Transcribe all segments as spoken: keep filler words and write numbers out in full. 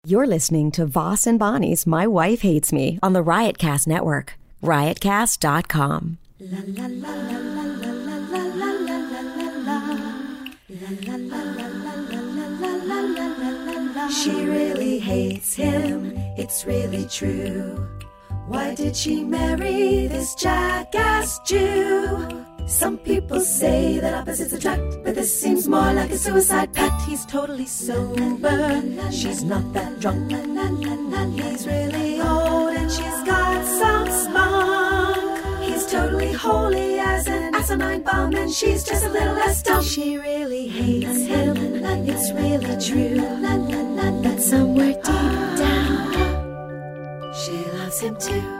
You're listening to Voss and Bonnie's My Wife Hates Me on the Riotcast Network. riotcast dot com. She really hates him, it's really true. Why did she marry this jackass Jew? Some people say that opposites attract, but this seems more like a suicide pact. He's totally sober, she's not that drunk. He's really old and she's got some spunk. He's totally holy as an asinine bomb, and she's just a little less dumb. She really hates him, it's really true. But somewhere deep down, she loves him too.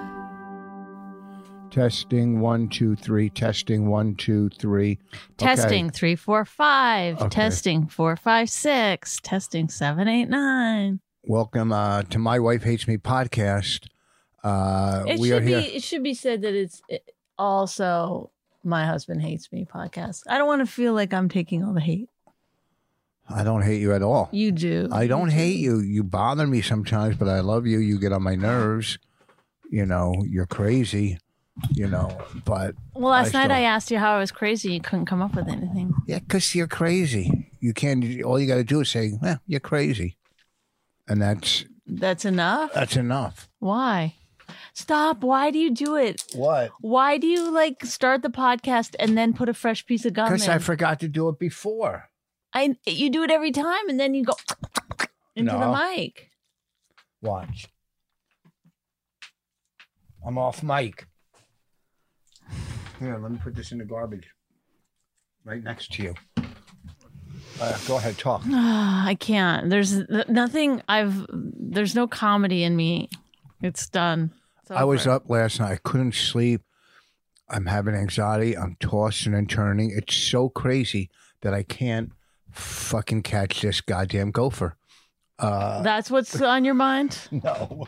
Testing one, two, three. Testing one, two, three. Testing okay. three, four, five. Okay. Testing four, five, six. Testing seven, eight, nine. Welcome uh, to My Wife Hates Me podcast. Uh, It we should are be. here. It should be said that it's also My Husband Hates Me podcast. I don't want to feel like I'm taking all the hate. I don't hate you at all. You do. I don't hate you. You bother me sometimes, but I love you. You get on my nerves. You know, you're crazy. You know, but Well, last I night still- I asked you how I was crazy. You couldn't come up with anything. yeah, because you're crazy. You can't. All you got to do is say, "Eh, you're crazy," and that's That's enough. that's enough. Why? Stop. Why do you do it? What? Why do you like start the podcast and then put a fresh piece of gum Because in? I forgot to do it before. I you do it every time, and then you go into No. the mic. Watch. I'm off mic. Here, let me put this in the garbage. Right next to you. Uh, go ahead, talk. I can't. There's n- nothing. I've. There's no comedy in me. It's done. It's I was over. up last night. I couldn't sleep. I'm having anxiety. I'm tossing and turning. It's so crazy that I can't fucking catch this goddamn gopher. Uh, That's what's on your mind. no.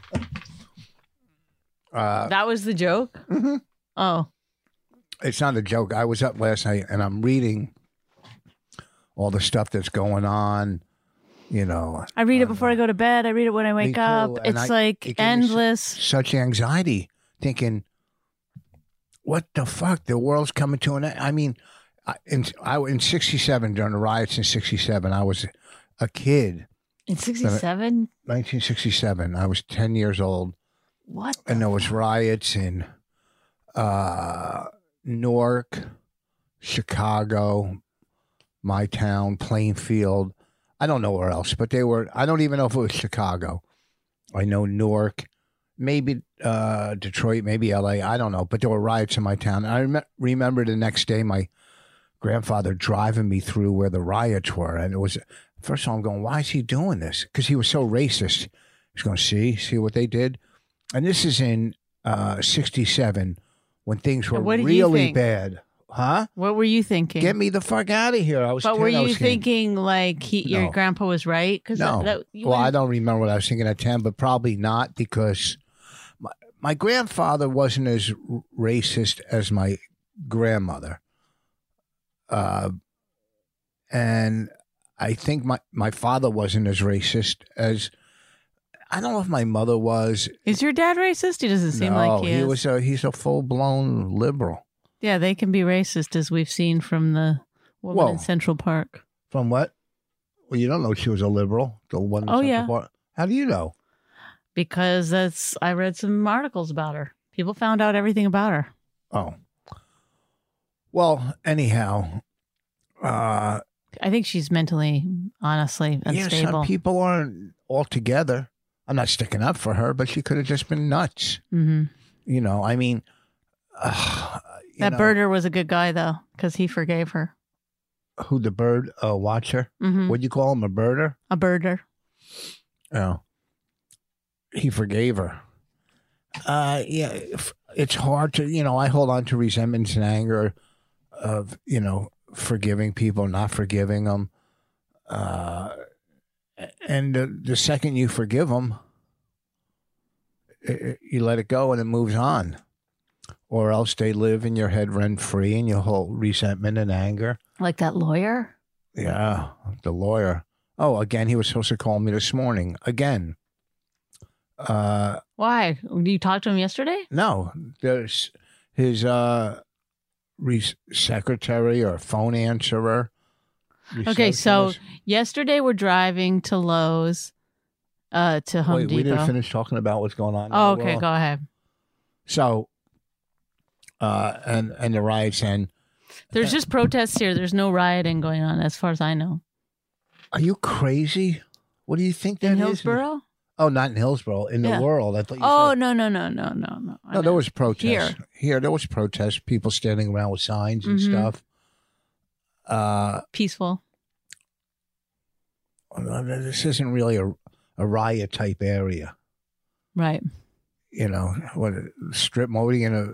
uh, That was the joke. Mm-hmm. Oh, It's not a joke. I was up last night and I'm reading all the stuff that's going on. You know, I read it before I go to bed. I read it when I wake too, up. and It's I- like it gave me endless. such anxiety, thinking, "What the fuck? The world's coming to an end." I mean, I, in I in sixty-seven during the riots in sixty-seven, I was a kid. In sixty-seven. nineteen sixty-seven, I was ten years old, What? and there was riots in uh, Newark, Chicago, my town, Plainfield. I don't know where else, but they were. I don't even know if it was Chicago. I know Newark, maybe uh, Detroit, maybe L A. I don't know, but there were riots in my town. And I rem- remember the next day, my grandfather driving me through where the riots were, and it was first of all I'm going, why is he doing this? Because he was so racist. He's going, see, see what they did, and this is in uh, sixty-seven when things were What did you really think? bad, huh? What were you thinking? Get me the fuck out of here! I was. But ten, were I you was thinking- thinking like he, your No. grandpa was right? Because No. that, you well, I wouldn't- don't remember what I was thinking at ten, but probably not because my, my grandfather wasn't as r- racist as my grandmother. Uh, and I think my, my father wasn't as racist as, I don't know if my mother was. Is your dad racist? He doesn't seem no, like he, he is. was a, he's a full-blown liberal. Yeah, they can be racist, as we've seen from the woman Whoa. in Central Park. From what? Well, you don't know she was a liberal. The one in Oh, Central yeah. Park. How do you know? Because that's I read some articles about her. People found out everything about her. Oh. Well, anyhow, uh, I think she's mentally, honestly, yeah, unstable. some people aren't all together. I'm not sticking up for her, but she could have just been nuts. hmm You know, I mean, uh, you That know, birder was a good guy, though, because he forgave her. who the bird uh, watcher? hmm What'd you call him? A birder? A birder. Oh, he forgave her. Uh, yeah, if- it's hard to, you know, I hold on to resentments and anger of, you know, forgiving people, not forgiving them. Uh, and the, the second you forgive them, it, you let it go and it moves on. Or else they live in your head rent free and you hold resentment and anger. Like that lawyer? Yeah, the lawyer. Oh, again, he was supposed to call me this morning. Again. Uh, Why? Did you talk to him yesterday? no, there's his uh, re- secretary or phone answerer. Okay, so receptionist. yesterday we're driving to Lowe's, uh, to Home Wait, Depot. we didn't finish talking about what's going on. in Oh, the okay, world. go ahead. So, uh, and and the riots, and There's just protests here. There's no rioting going on, as far as I know. are you crazy? What do you think that In is? Hillsborough? Oh, not in Hillsborough, in Yeah. the world. I thought you Oh said. no no no no no no. I No, there know. was protests. Here. Here, there was protests, people standing around with signs and Mhm. stuff. Uh, Peaceful. this isn't really a, a riot type area. Right. You know, what strip mall? What are you gonna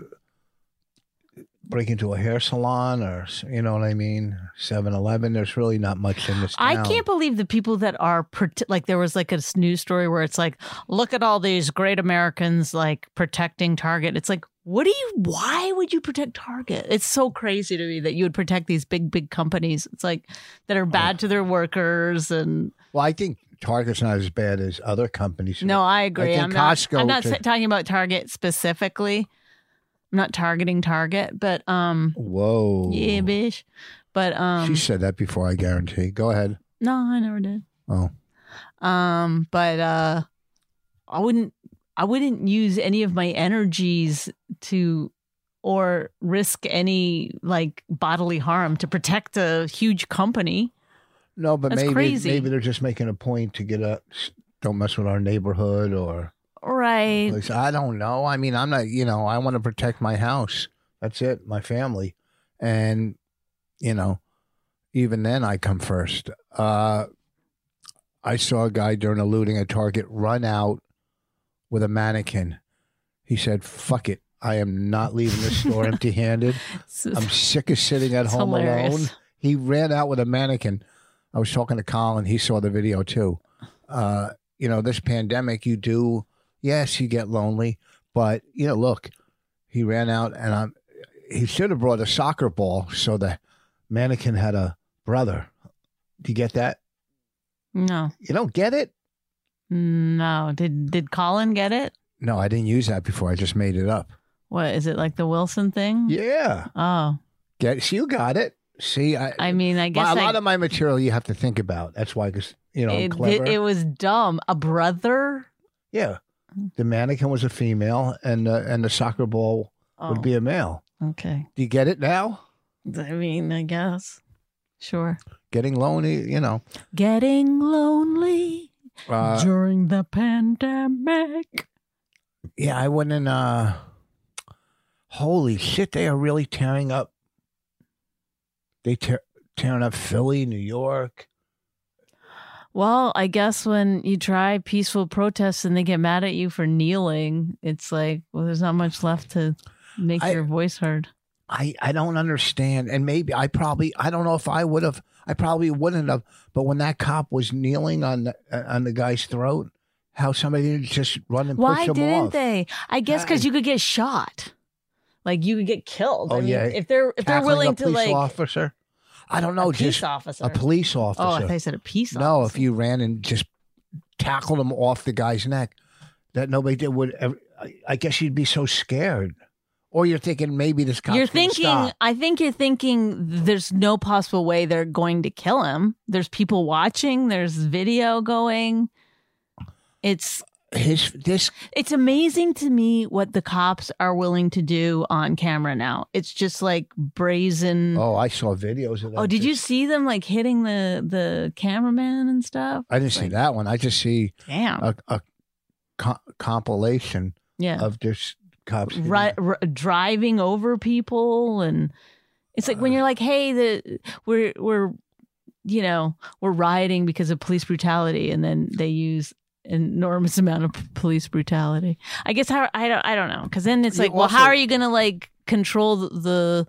break into a hair salon or you know what I mean? seven eleven. There's really not much in this town. I can't believe the people that are prote- like there was like a news story where it's like, look at all these great Americans like protecting Target. It's like, what do you? Why would you protect Target? It's so crazy to me that you would protect these big big companies. It's like that are bad to their workers and. Well, I think Target's not as bad as other companies. No, I agree. think I'm not. Costco I'm not to- sa- talking about Target specifically. I'm not targeting Target, but um, Whoa. yeah, bitch. But um, She said that before, I guarantee. Go ahead. no, I never did. Oh. Um, but uh, I wouldn't. I wouldn't use any of my energies to, or risk any like bodily harm to protect a huge company. No, but That's maybe crazy. maybe they're just making a point to get a don't mess with our neighborhood or Right. place. I don't know. I mean, I'm not, you know, I want to protect my house. That's it, my family. And, you know, even then I come first. Uh, I saw a guy during a looting at Target run out with a mannequin. He said, fuck it. I am not leaving this store empty handed. I'm sick of sitting at It's home hilarious. alone. He ran out with a mannequin. I was talking to Colin. He saw the video too. Uh, you know, this pandemic, you do, yes, you get lonely, but you know, look, he ran out and I'm, he should have brought a soccer ball so the mannequin had a brother. Do you get that? No, You don't get it? no. Did did Colin get it? No, I didn't use that before. I just made it up. What is it like the Wilson thing? Yeah. Oh, Get, see, you got it. See, I, I mean, I guess a I, lot of my material you have to think about. That's why, because, you know, I'm it, clever. it, it was dumb. A brother. Yeah, the mannequin was a female, and uh, and the soccer ball Oh, would be a male. okay. Do you get it now? I mean, I guess. Sure. Getting lonely, you know. Getting lonely Uh, during the pandemic. yeah, I wouldn't. Uh, holy shit, they are really tearing up. They tear tearing up Philly, New York. Well, I guess when you try peaceful protests and they get mad at you for kneeling, it's like, well, there's not much left to make I- your voice heard. I, I don't understand. And maybe I probably, I don't know if I would have, I probably wouldn't have. But when that cop was kneeling on the, uh, on the guy's throat, how somebody didn't just run and push Why him didn't off. they? I guess because Why? you could get shot. Like you could get killed. Oh, I mean, yeah. if they're if they're Tackling willing a to police like officer? I don't know. a peace just officer. a police officer. Oh, I thought you said a peace officer. No, if you ran and just tackled him off the guy's neck, that nobody did would ever. I, I guess you'd be so scared. Or you're thinking maybe this cop's You're gonna thinking, stop. I think you're thinking there's no possible way they're going to kill him. There's people watching, there's video going. It's his this. it's amazing to me what the cops are willing to do on camera now. It's just like brazen. Oh, Oh, I saw videos of that. did you Just- see them like hitting the the cameraman and stuff? I didn't see Like, that one. I just see Damn. a, a co- compilation yeah. of just cops. hitting- Ri- r- driving over people, and it's like when you're like, hey, the we're we're you know we're rioting because of police brutality, and then they use an enormous amount of p- police brutality. I guess how I don't I don't know, because then it's You like, well, also- how are you gonna like control the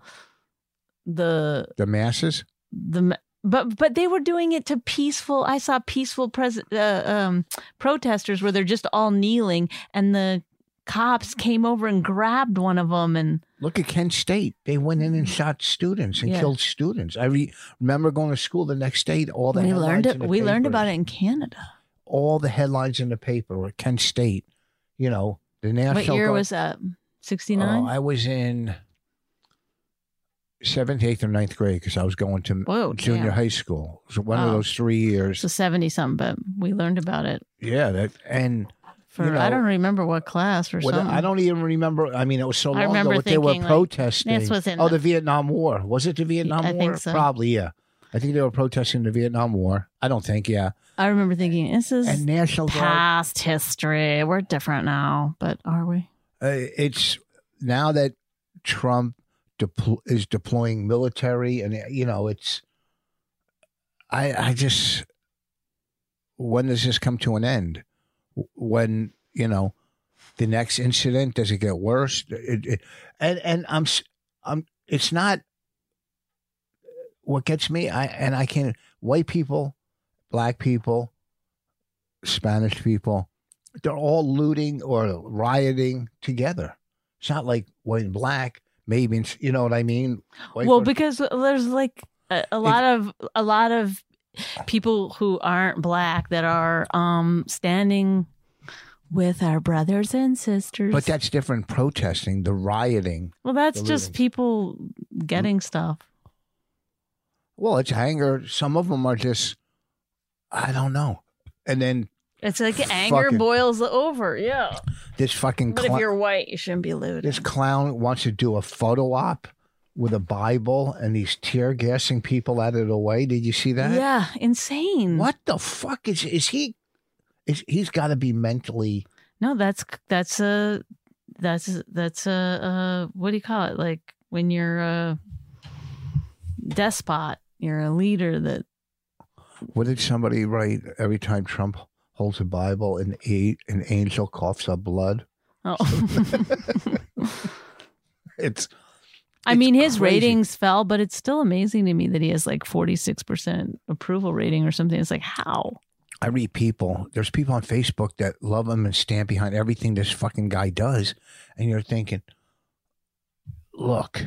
the the masses. the ma- but but they were doing it to peaceful. I saw peaceful pres- uh, um, protesters where they're just all kneeling, and the cops came over and grabbed one of them, and Look at Kent State. They went in and shot students and Yeah. killed students. I re- remember going to school the next day. All the we headlines learned it. in the We learned papers. about it in Canada. All the headlines in the paper were Kent State you know, the National What year Guard. was that? sixty-nine? Oh, I was in seventh, eighth, or ninth grade because I was going to Whoa, junior damn. high school. So one of Oh. those three years. So seventy something, but we learned about it Yeah, that and for you know, I don't remember what class or what- something. I don't even remember. I mean, it was so I long remember ago. What they were thinking, like, protesting. this was in oh, the- the Vietnam War. Was it the Vietnam I War? think so. Probably, yeah. I think they were protesting the Vietnam War. I don't think, yeah. I remember thinking this is And National Guard. past history. We're different now, but are we? Uh, it's now that Trump depl- is deploying military, and you know, it's. I I just. When does this come to an end? When you know, the next incident, does it get worse? It, it, and and I'm s- I'm. It's not. What gets me, I and I can't. White people, black people, Spanish people, they're all looting or rioting together. It's not like white and black. Maybe you know what I mean. White Well, versus- because there's like a, a lot of a lot of people who aren't black that are um standing with our brothers and sisters. but that's different. Protesting, the rioting. well, that's the just looting. people getting stuff. Well, it's anger. Some of them are just, I don't know. And then It's like anger Fucking- boils over. Yeah. this fucking But if clown, you're white, you shouldn't be looting. this clown wants to do a photo op with a Bible, and he's tear gassing people out of the way. Did you see that? Yeah, insane. What the fuck is is he? Is he's got to be mentally? No, that's that's a that's that's a uh what do you call it? Like when you're a despot, you're a leader that What did somebody write every time Trump holds a Bible and a, an angel coughs up blood? oh. It's I It's mean, his crazy. ratings fell, but it's still amazing to me that he has like forty-six percent approval rating or something. It's like, how? I read people. There's people on Facebook that love him and stand behind everything this fucking guy does, and you're thinking, look.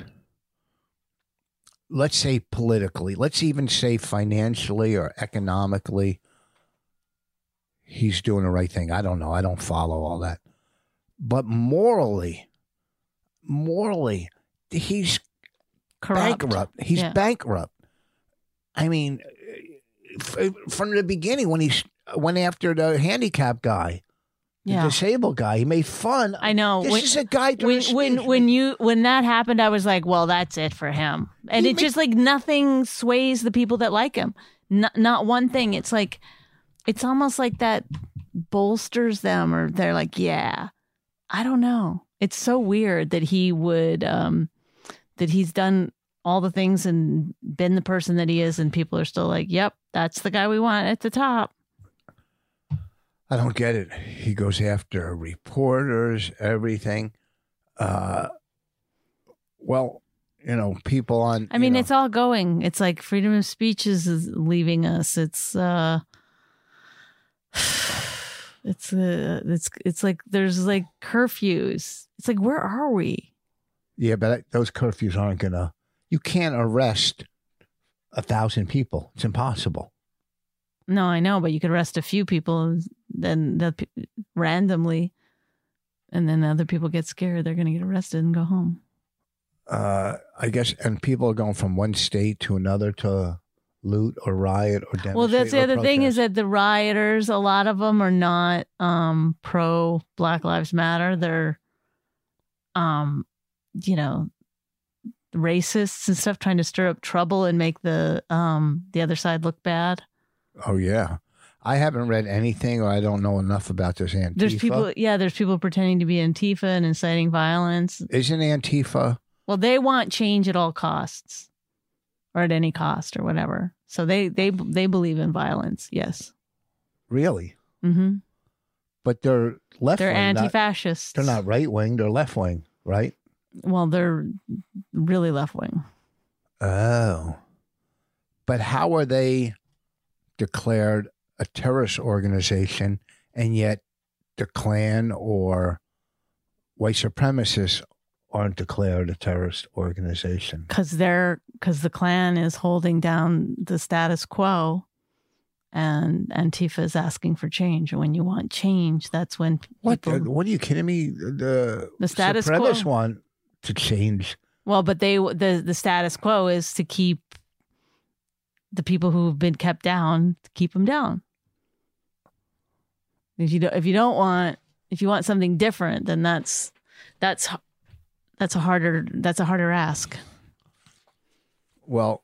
Let's say politically, let's even say financially or economically, he's doing the right thing. I don't know. I don't follow all that. But morally, morally, he's Corrupt. bankrupt. He's Yeah. bankrupt. I mean, f- from the beginning, when he went after the handicapped guy, the Yeah. disabled guy, he made fun. I know. This When- is a guy. doing when a when speech. when you when that happened, I was like, well, that's it for him. And He it's ma- just like nothing sways the people that like him. Not not one thing. It's like it's almost like that bolsters them, or they're like, yeah, I don't know. It's so weird that he would um that he's done all the things and been the person that he is, and people are still like, yep, that's the guy we want at the top. I don't get it. He goes after reporters, everything. Uh, well, you know, people on. I mean, you know, it's all going. It's like freedom of speech is, is leaving us. It's uh it's uh it's it's like there's like curfews. It's like, where are we? yeah, but those curfews aren't gonna. You can't arrest a thousand people. It's impossible. No, I know, but you could arrest a few people and then the pe- randomly, and then other people get scared. They're going to get arrested and go home. Uh, I guess, and people are going from one state to another to loot or riot or demonstrate. Well, that's the or other thing is protest. that the rioters, a lot of them are not um, pro Black Lives Matter. They're, um, you know, racists and stuff, trying to stir up trouble and make the um, the other side look bad. Oh yeah, I haven't read anything, or I don't know enough about this Antifa. There's people, yeah, there's people pretending to be Antifa and inciting violence. Isn't Antifa? Well, they want change at all costs, or at any cost, or whatever. So they they they believe in violence. Yes. Really? Mm-hmm. But they're left. They're wing, not- anti-fascists. They're not right wing. They're left wing, right? Well, they're really left wing. Oh. But how are they declared a terrorist organization, and yet the Klan or white supremacists aren't declared a terrorist organization? Because they're because the Klan is holding down the status quo, and Antifa is asking for change. And when you want change, that's when What? people, The, what are you kidding me? The, The status supremacists quo. want to change. well, but they the the status quo is to keep the people who've been kept down, to keep them down. If you don't, if you don't want, if you want something different, then that's that's that's a harder that's a harder ask. Well,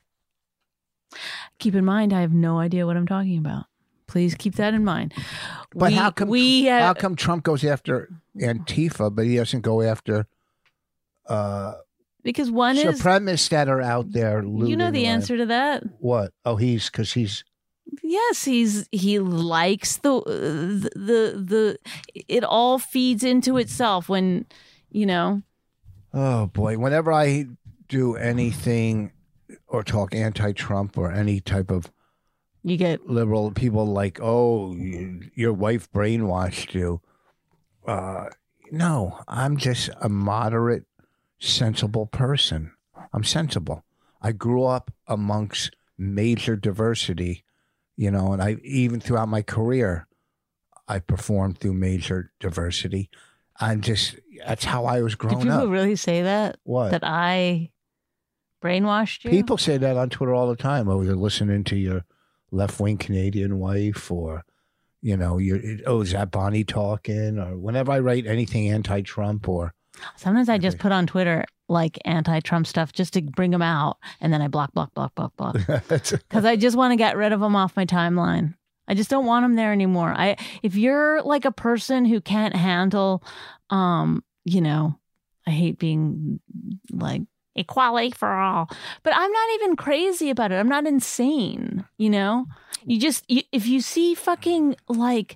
Keep in mind, I have no idea what I'm talking about. Please keep that in mind. but we, how come we have, how come Trump goes after Antifa, but he doesn't go after uh, because one is supremacists that are out there? you know looting the land? answer to that. What? Oh, he's because he's Yes, he's he likes the the the, the it all feeds into itself when you know. oh boy. Whenever I do anything or talk anti-Trump or any type of You get liberal, people like, oh, you, your wife brainwashed you. Uh, no, I'm just a moderate, sensible person. I'm sensible. I grew up amongst major diversity, you know, and I even throughout my career, I performed through major diversity. I'm just that's how I was do growing people up. really say that What? that I brainwashed you? People say that on Twitter all the time. Oh, you're listening to your left-wing Canadian wife, or you know, you're oh, is that Bonnie talking? Or whenever I write anything anti-Trump, or Sometimes I just put on Twitter like anti-Trump stuff just to bring them out, and then I block, block, block, block, block. Because I just want to get rid of them off my timeline. I just don't want them there anymore. I if you're like a person who can't handle, um, you know, I hate being like equality for all, but I'm not even crazy about it. I'm not insane. You know, you just you, if you see fucking like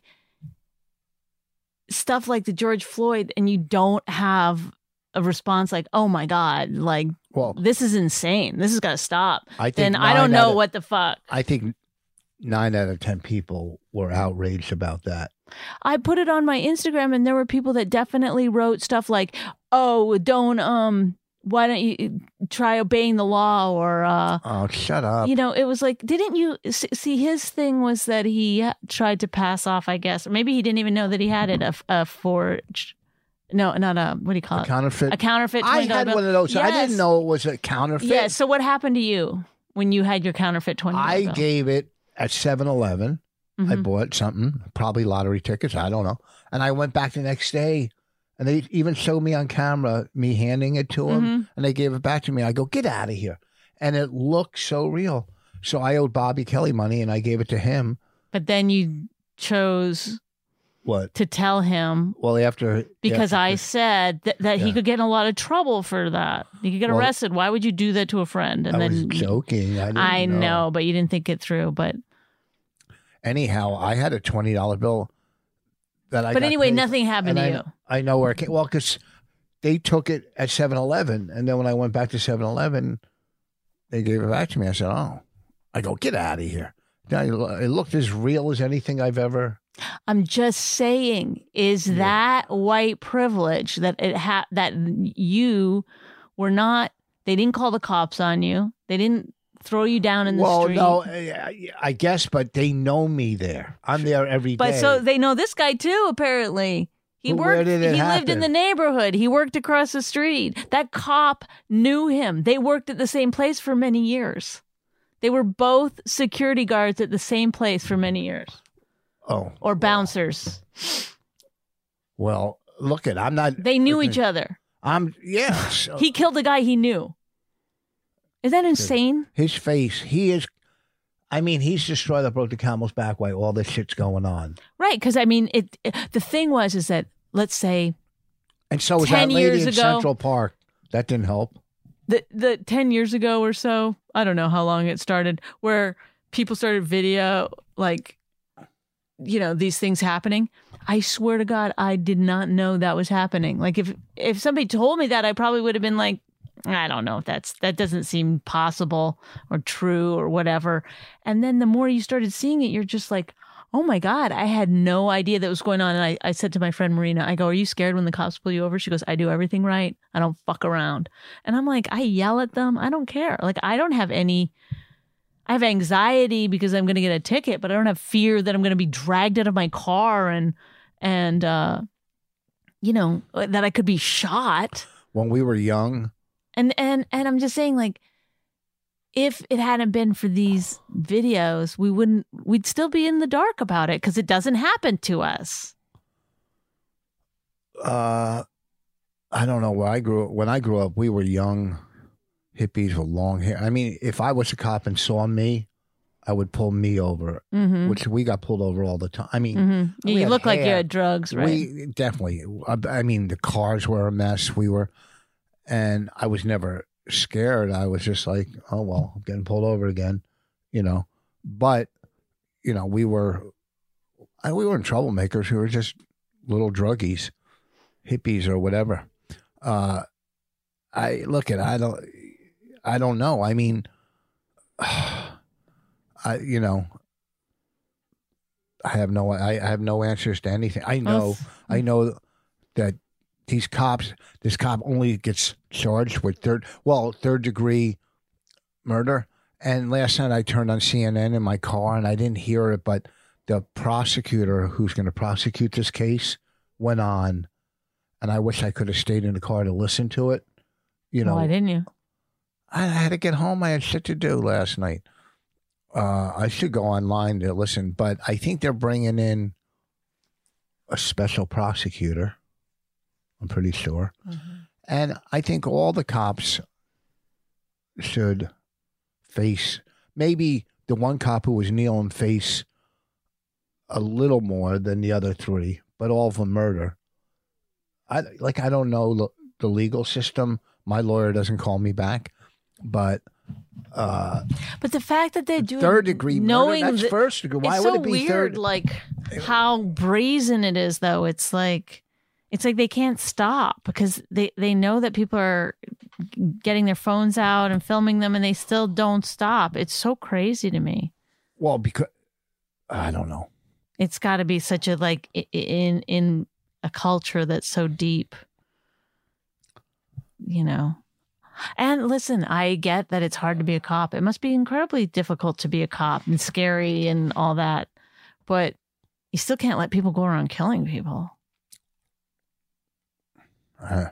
stuff like the George Floyd, and you don't have a response like, "Oh my God, like well, this is insane. This has got to stop." I think Then I nine don't know out of- what the fuck. I think nine out of ten people were outraged about that. I put it on my Instagram, and there were people that definitely wrote stuff like, "Oh, don't um, why don't you try obeying the law?" Or uh, Oh, shut up! you know, it was like, didn't you s- see? His thing was that he tried to pass off, I guess, or maybe he didn't even know that he had it a, a forged. No, not a what do you call A it? counterfeit. A counterfeit. I twenty dollar had bill. one of those. I Yes. didn't know it was a counterfeit. Yeah. So what happened to you when you had your counterfeit twenty dollar I bill? gave it at seven eleven. I Mhm. bought something, probably lottery tickets. I don't know. And I went back the next day, and they even showed me on camera me handing it to them, Mhm. and they gave it back to me. I go, get out of here. And it looked so real. So I owed Bobby Kelly money, and I gave it to him. But then you chose What? to tell him Well, after because after- I said that, that he Yeah. could get in a lot of trouble for that. He could get Well, arrested. Why would you do that to a friend? And I then was joking. I, didn't I know. know. but you didn't think it through. But Anyhow, I had a twenty dollar bill that I. but got anyway, paid, nothing happened and to I, you. I know where it came. Well, because they took it at seven eleven, and then when I went back to seven eleven, they gave it back to me. I said, "Oh," I go, "Get out of here." Now, it looked as real as anything I've ever. I'm just saying, is Yeah. that white privilege that it ha- that you were not? They didn't call the cops on you. They didn't throw you down in the Well, street. no, I I guess, but they know me there. I'm there every day. But so they know this guy too, apparently. He Well, where worked did it he lived happen? in the neighborhood. He worked across the street. That cop knew him. They worked at the same place for many years. They were both security guards at the same place for many years. oh, Or bouncers. well, look at I'm not. They knew each other. I'm yes. He killed the guy he knew. Is that insane? His face, he is. I mean, he's the straw that broke the camel's back while all this shit's going on. Right, because I mean it, it the thing was is that let's say And so was ten that lady years in ago- Central Park. That didn't help. the the ten years ago or so, I don't know how long it started, where people started video like, you know, these things happening. I swear to God, I did not know that was happening. Like if if somebody told me that, I probably would have been like, I don't know if that's that doesn't seem possible or true or whatever. And then the more you started seeing it, you're just like, oh my God, I had no idea that was going on. And I, I said to my friend Marina, I go, are you scared when the cops pull you over? She goes, I do everything right. I don't fuck around. And I'm like, I yell at them. I don't care. Like, I don't have any, I have anxiety because I'm going to get a ticket, but I don't have fear that I'm going to be dragged out of my car and, and, uh, you know, that I could be shot. When we were young. And, and, and I'm just saying, like, if it hadn't been for these videos, we wouldn't, we'd still be in the dark about it because it doesn't happen to us. Uh, I don't know where I grew up. When I grew up, we were young hippies with long hair. I mean, if I was a cop and saw me, I would pull me over, Mm-hmm. which we got pulled over all the time. I mean, Mm-hmm. we You had look like you hair. had drugs, right? We definitely. I, I mean, the cars were a mess. We were, and I was never scared. I was just like, oh well, I'm getting pulled over again, you know. But you know, we were, I, we weren't troublemakers. We were just little druggies, hippies, or whatever. Uh, I look at. I don't. I don't know. I mean, I you know, I have no. I, I have no answers to anything. I know. I know that these cops. This cop only gets charged with third. Well, third degree murder. And last night I turned on C N N in my car and I didn't hear it, but the prosecutor who's going to prosecute this case went on, and I wish I could have stayed in the car to listen to it. You know, Why didn't you? I had to get home. I had shit to do last night. Uh, I should go online to listen, but I think they're bringing in a special prosecutor. I'm pretty sure. Mm-hmm. And I think all the cops should face, maybe the one cop who was kneeling face a little more than the other three, but all of them murder. I like, I don't know the, the legal system. My lawyer doesn't call me back, but uh, But the fact that they do third degree knowing murder, that's that- first degree. Why it's would so it be weird, third? like how brazen it is, though. It's like it's like they can't stop because they, they know that people are getting their phones out and filming them, and they still don't stop. It's so crazy to me. Well, because I don't know. It's got to be such a like i- in in a culture that's so deep, you know. And listen, I get that it's hard to be a cop. It must be incredibly difficult to be a cop and scary and all that. But you still can't let people go around killing people. Uh,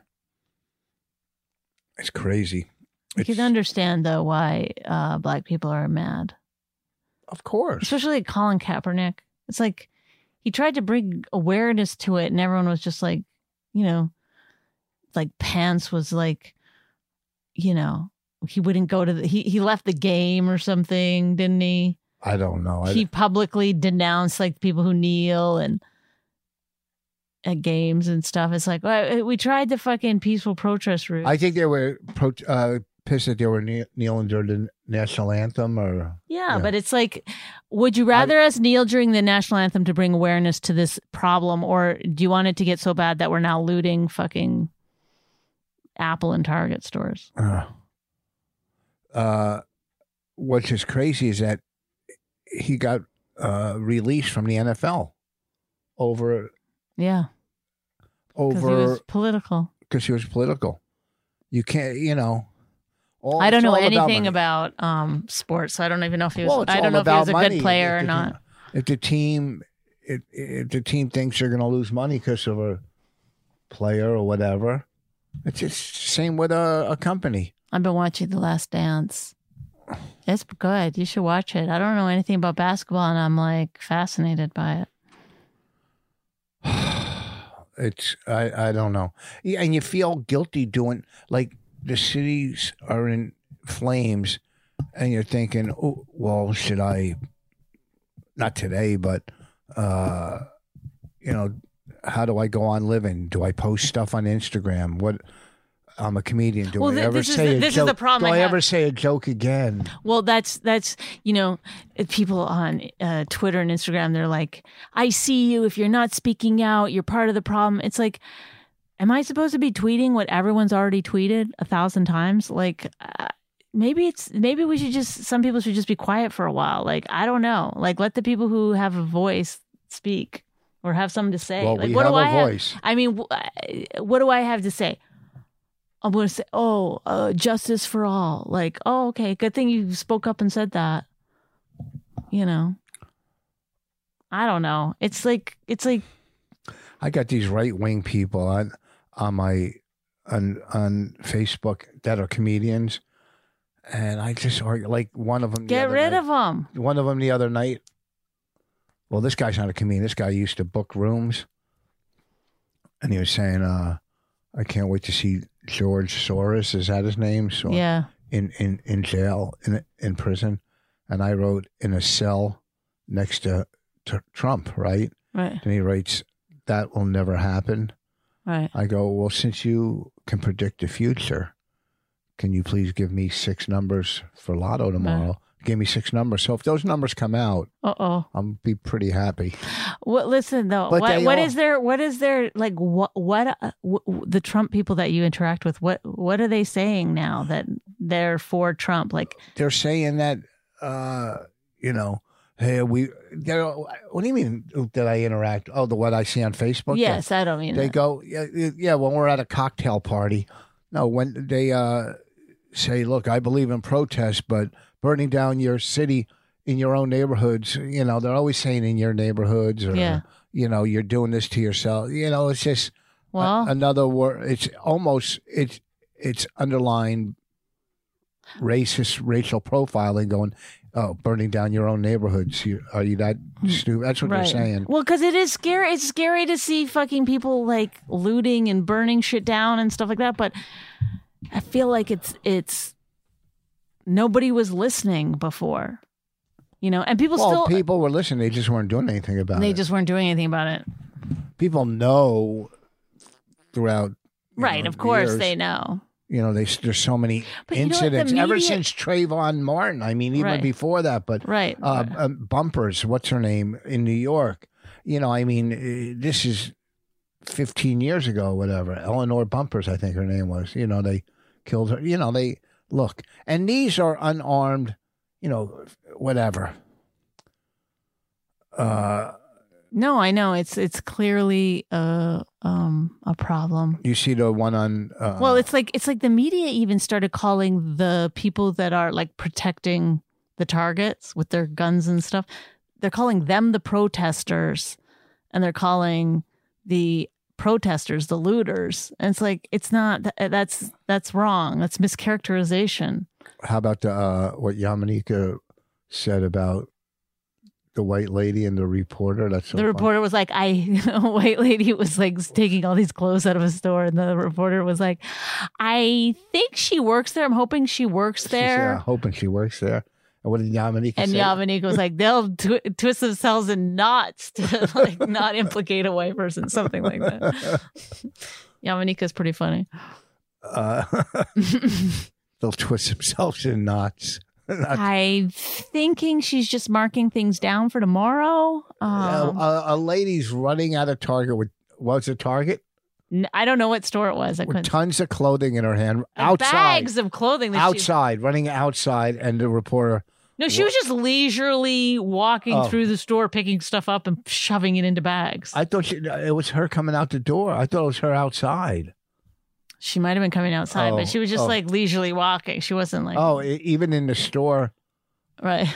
it's crazy. You It's, can understand, though, why uh, black people are mad. of course. Especially like Colin Kaepernick. It's like he tried to bring awareness to it, and everyone was just like, you know, like Pence was like, you know, he wouldn't go to the, he, he left the game or something, didn't he? I don't know. I, He publicly denounced like people who kneel and at games and stuff. It's like, well, we tried the fucking peaceful protest route. I think they were pro, uh, pissed that they were kne- kneeling during the national anthem, or yeah, yeah. but it's like, would you rather us kneel during the national anthem to bring awareness to this problem, or do you want it to get so bad that we're now looting fucking Apple and Target stores? Uh, uh, what's just crazy is that he got uh, released from the N F L over Yeah, because he over was political. because he was political. You can't, you know. All, I don't it's know all about anything money. about um, sports, so I don't even know if he was. Well, it's I don't all know if he about was a money. good player If or the not. team- If the team, if, if the team thinks they're going to lose money because of a player or whatever, it's just same with a, a company. I've been watching The Last Dance. It's good. You should watch it. I don't know anything about basketball, and I'm like fascinated by it. It's I, I don't know. Yeah, and you feel guilty doing, like, the cities are in flames, and you're thinking, oh, well, should I? Not today, but uh, you know, how do I go on living? Do I post stuff on Instagram? What? I'm a comedian. Do Well, I th- ever this is say the- a this is joke? the problem Do I I, have. ever say a joke again? Well, that's that's you know, people on uh, Twitter and Instagram. They're like, "I see you. If you're not speaking out, you're part of the problem." It's like, am I supposed to be tweeting what everyone's already tweeted a thousand times? Like, uh, maybe it's maybe we should just some people should just be quiet for a while. Like, I don't know. Like, let the people who have a voice speak or have something to say. Well, like, we what have do a I have? voice. I mean, wh- what do I have to say? I'm going to say, oh, uh, justice for all. Like, oh, okay, good thing you spoke up and said that. you know, I don't know. It's like it's like I got these right wing people on on my on on Facebook that are comedians, and I just argue like one of them. Get the rid night, of them. One of them the other night. Well, this guy's not a comedian. This guy used to book rooms, and he was saying, uh, "I can't wait to see George Soros." Is that his name? So Yeah. In in in jail in in prison, and I wrote in a cell next to, to Trump, right? Right. And he writes, "That will never happen." Right. I go, well, since you can predict the future, can you please give me six numbers for Lotto tomorrow? Right. Give me six numbers. So if those numbers come out, uh oh, I'll be pretty happy. Well, listen though, But what what all, is there? What is there like? What what uh, w- the Trump people that you interact with? What what are they saying now that they're for Trump? Like they're saying that, uh, you know. Hey, we. What do you mean? Did I interact? Oh, the what I see on Facebook. Yes, they, I don't mean. They that. go, yeah, yeah. When we're at a cocktail party, no. When they uh, say, "Look, I believe in protest, but burning down your city in your own neighborhoods," you know, they're always saying in your neighborhoods, or yeah. you know, you're doing this to yourself. You know, it's just well, a, another word. It's almost it's it's underlying racist racial profiling going. Oh, burning down your own neighborhoods. You, are you that stupid? That's what right. they're saying. Well, because it is scary. It's scary to see fucking people like looting and burning shit down and stuff like that. But I feel like it's it's nobody was listening before, you know, and people well, still people were listening. They just weren't doing anything about they it. They just weren't doing anything about it. People know throughout, right? know, Of course, years, they know. You know, they, there's so many but incidents you know what, ever media... since Trayvon Martin. I mean, even right. before that. But right, uh, right. Uh, Bumpers, what's her name in New York? You know, I mean, uh, this is fifteen years ago, whatever. Eleanor Bumpers, I think her name was. You know, they killed her. You know, they look, and these are unarmed. You know, whatever. Uh. No, I know it's it's clearly a um a problem. You see the one on. Uh, well, it's like it's like the media even started calling the people that are like protecting the targets with their guns and stuff. They're calling them the protesters, and they're calling the protesters the looters. And it's like it's not. That's that's wrong. That's mischaracterization. How about the uh, what Yamanika said about the white lady and the reporter? That's so the reporter fun. was like, I a white lady was like taking all these clothes out of a store, and the reporter was like, I think she works there. I'm hoping she works there. She's, uh, hoping she works there. And what did Yamanika and say? And Yamanika was like, they'll tw- twist themselves in knots to like not implicate a white person, something like that. Yamanika's pretty funny. Uh, they'll twist themselves in knots. I'm thinking she's just marking things down for tomorrow. Um, uh, a, a lady's running out of Target with, what's a Target? N- I don't know what store it was. I With couldn't. tons of clothing in her hand. Outside. Bags of clothing. That outside, she... running outside, and the reporter. No, she was just leisurely walking oh. through the store, picking stuff up and shoving it into bags. I thought she, it was her coming out the door. I thought it was her outside. She might have been coming outside, oh, but she was just oh. like leisurely walking. She wasn't like. Oh, even in the store. Right.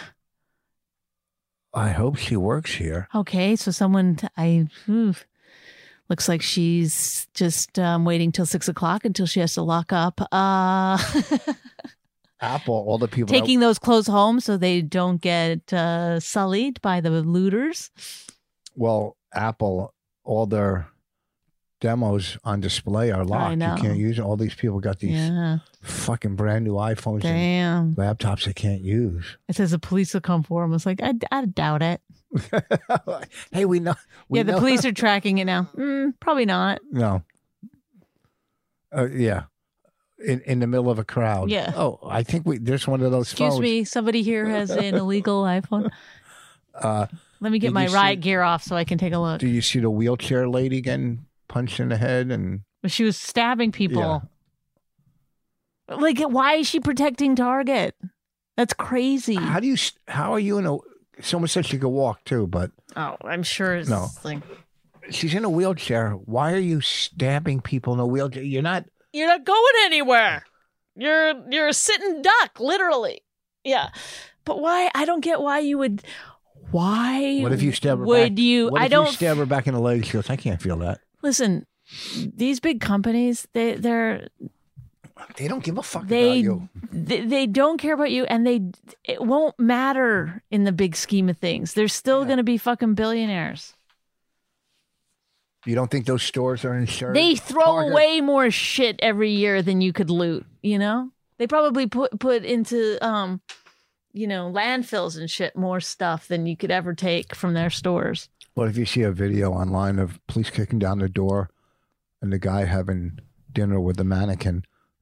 I hope she works here. Okay, so someone I oof, looks like she's just um, waiting till six o'clock until she has to lock up. Uh, Apple, all the people taking that, those clothes home so they don't get uh, sullied by the looters. Well, Apple, all their demos on display are locked. I know. You can't use it. All these people got these yeah. fucking brand new iPhones Damn. and laptops they can't use. It says the police will come for them. It's like, I, I doubt it. Hey, we know. We yeah, the know. police are tracking it now. Mm, probably not. No. Uh, yeah. In in the middle of a crowd. Yeah. Oh, I think we there's one of those Excuse phones. me, somebody here has an illegal iPhone. Uh, Let me get did my you riot see- gear off so I can take a look. Do you see the wheelchair lady getting punched in the head? And But she was stabbing people. Like, why is she protecting Target? That's crazy. how do you? How are you in a? Someone said she could walk too, but Oh, I'm sure it's No. like she's in a wheelchair. Why are you stabbing people in a wheelchair? You're not. you're not going anywhere. You're you're a sitting duck, literally. Yeah. But why? I don't get why you would. Why? What if you stab her would back? you? What I if don't you stab her back in the leg? She goes, I can't feel that. listen. These big companies, they they're They don't give a fuck they, about you. they they don't care about you, and they it won't matter in the big scheme of things. They're still Yeah. going to be fucking billionaires. You don't think those stores are insured? They throw Target? away more shit every year than you could loot. You know, they probably put put into um, you know, landfills and shit more stuff than you could ever take from their stores. What if you see a video online of police kicking down the door and the guy having dinner with the mannequin?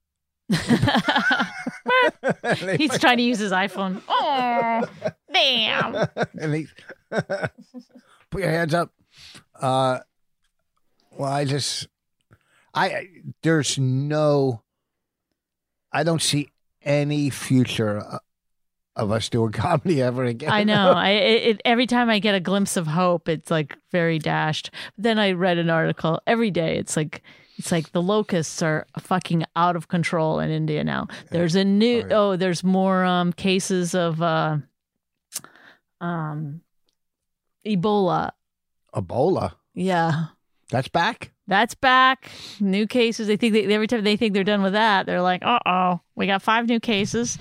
He's trying to use his iPhone. Oh, damn. And he's put your hands up. Uh, well, I just, I there's no, I don't see any future of us doing comedy ever again. I know. I it, it, every time I get a glimpse of hope, it's like very dashed. Then I read an article every day. It's like it's like the locusts are fucking out of control in India now. There's a new Oh, yeah. oh, there's more um cases of uh um Ebola. Ebola. Yeah. That's back. That's back. New cases. They think they, every time they think they're done with that, they're like, "Uh oh, we got five new cases."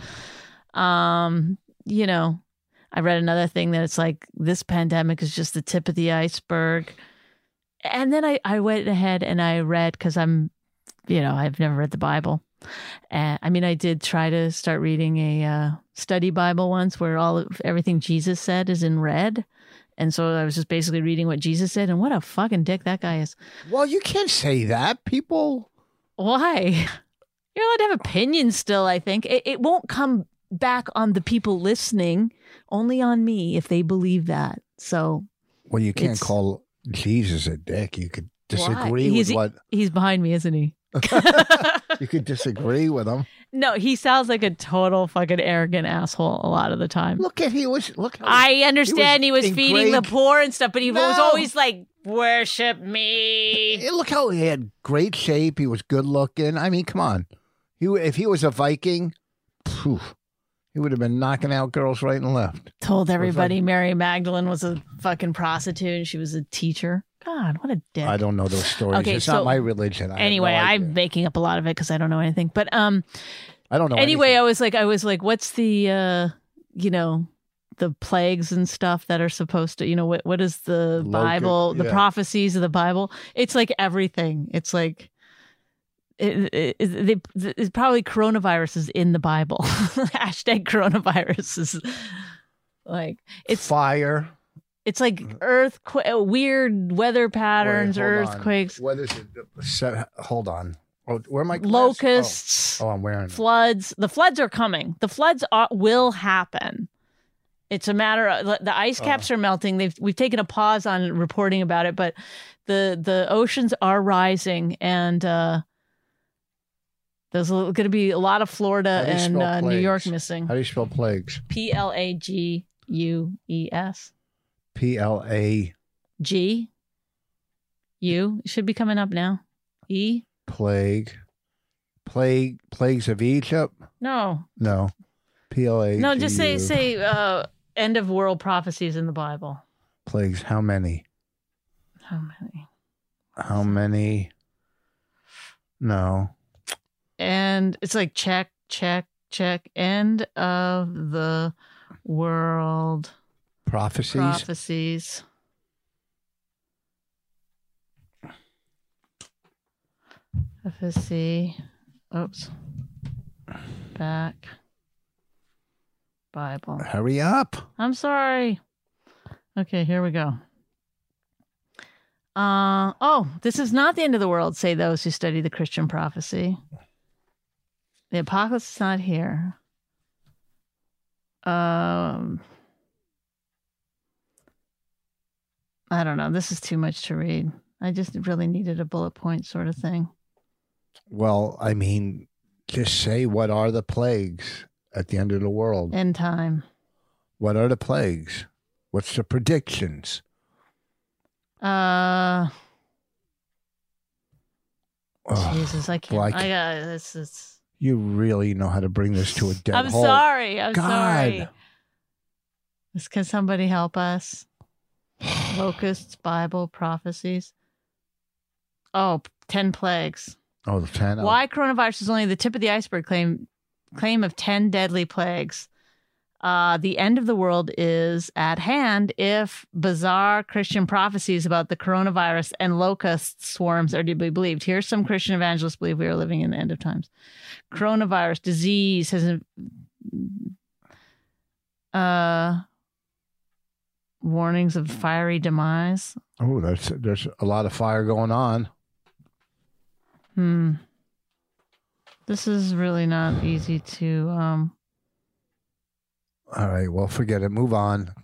Um, you know, I read another thing that it's like this pandemic is just the tip of the iceberg. And then I, I went ahead and I read because I'm, you know, I've never read the Bible. And I mean, I did try to start reading a uh, study Bible once where all of everything Jesus said is in red. And so I was just basically reading what Jesus said. And what a fucking dick that guy is. Well, you can't say that. People. Why? You're allowed to have opinions still, I think. It, it won't come back on the people listening, only on me if they believe that. So. Well, you can't It's- call Jesus a dick. You could disagree Why? He's- with what. He's behind me, isn't he? You could disagree with him. No, he sounds like a total fucking arrogant asshole a lot of the time. Look at he was. Look. How I understand he was, in feeding the great- poor and stuff, but he was No. always like, worship me. Hey, look how he had great shape. He was good looking. I mean, come on. He if he was a Viking, phew, he would have been knocking out girls right and left. Told everybody Mary Magdalene was a fucking prostitute and she was a teacher. God, what a dick. I don't know those stories. Okay, it's so- not my religion. I have Anyway, no idea. I'm making up a lot of it because I don't know anything. But um, I don't know. anyway, anything. I was like, I was like, what's the, uh, you know, the plagues and stuff that are supposed to, you know, what what is the Locust, Bible, the yeah. prophecies of the Bible? It's like everything. It's like. It, it, it, they, it's probably coronavirus is in the Bible. Hashtag coronavirus is like it's fire. it's like earthquake, weird weather patterns, Wait, hold on. earthquakes, What is it? Se- Hold on. Oh, where am I? locusts, Oh, oh, I'm wearing. it. floods. The floods are coming. The floods are, will happen. It's a matter of the ice caps Oh. are melting. They've we've taken a pause on reporting about it, but the the oceans are rising, and uh, there's going to be a lot of Florida How do you and spell uh, New York plagues? missing. How do you spell plagues? P L A G U E S. P L A G U. It should be coming up now. E? plague. Plague. Plagues of Egypt. No. No. P L A. No, just say say uh, end of world prophecies in the Bible. plagues. How many? How many? How many? No. And it's like check, check, check. End of the world Prophecies. prophecies. Prophecy. Oops. Back. Bible. Hurry up. I'm sorry. Okay, here we go. Uh, oh, this is not the end of the world, say those who study the Christian prophecy. The apocalypse is not here. Um, I don't know. This is too much to read. I just really needed a bullet point sort of thing. Well, I mean, just say what are the plagues at the end of the world? End time. What are the plagues? What's the predictions? Uh, Ugh, Jesus, I can't. well, I I can't- got this. Is. you really know how to bring this to a dead I'm halt. sorry. I'm God. sorry. This, can somebody help us? Locusts, Bible, prophecies. Oh, ten plagues. Oh, the ten. Oh. Why coronavirus is only the tip of the iceberg claim claim of ten deadly plagues. Uh, the end of the world is at hand if bizarre Christian prophecies about the coronavirus and locust swarms are to be believed. Here's some Christian evangelists believe we are living in the end of times. Coronavirus disease has uh, warnings of fiery demise. Oh, there's there's a lot of fire going on. Hmm. This is really not easy to. Um, All right, well, forget it. Move on.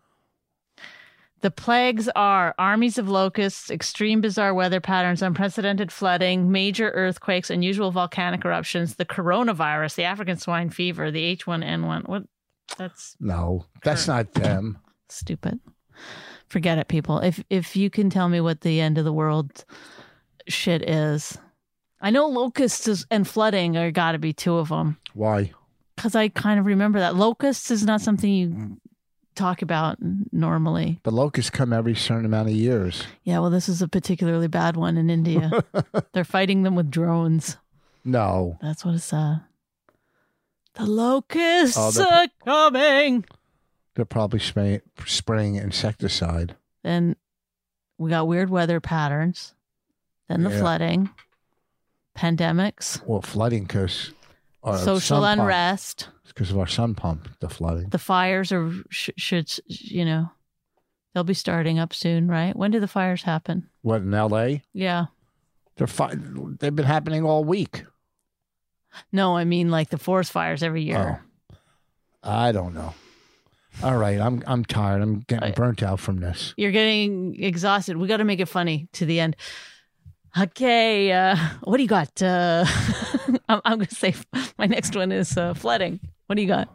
The plagues are armies of locusts, extreme bizarre weather patterns, unprecedented flooding, major earthquakes, unusual volcanic eruptions, the coronavirus, the African swine fever, the H one N one. What? That's No, that's not them. stupid. Forget it, people. If if you can tell me what the end of the world shit is. I know locusts is, and flooding are got to be two of them. Why? Because I kind of remember that. Locusts is not something you talk about normally. The locusts come every certain amount of years. Yeah, well, this is a particularly bad one in India. They're fighting them with drones. No. That's what it's uh the locusts Oh, they're- are coming. They're probably spray, spraying insecticide. Then we got weird weather patterns. Then the Yeah. flooding, pandemics, Well, flooding because social unrest. It's because of our sun pump, the flooding. The fires are sh- should you know they'll be starting up soon, right? When do the fires happen? What, in L A? Yeah. They're fi- They've been happening all week. No, I mean like the forest fires every year. Oh. I don't know. All right, I'm I'm tired. I'm getting I- burnt out from this. You're getting exhausted. We got to make it funny to the end. Okay, uh, what do you got? Uh, I'm, I'm going to say my next one is uh, flooding. What do you got?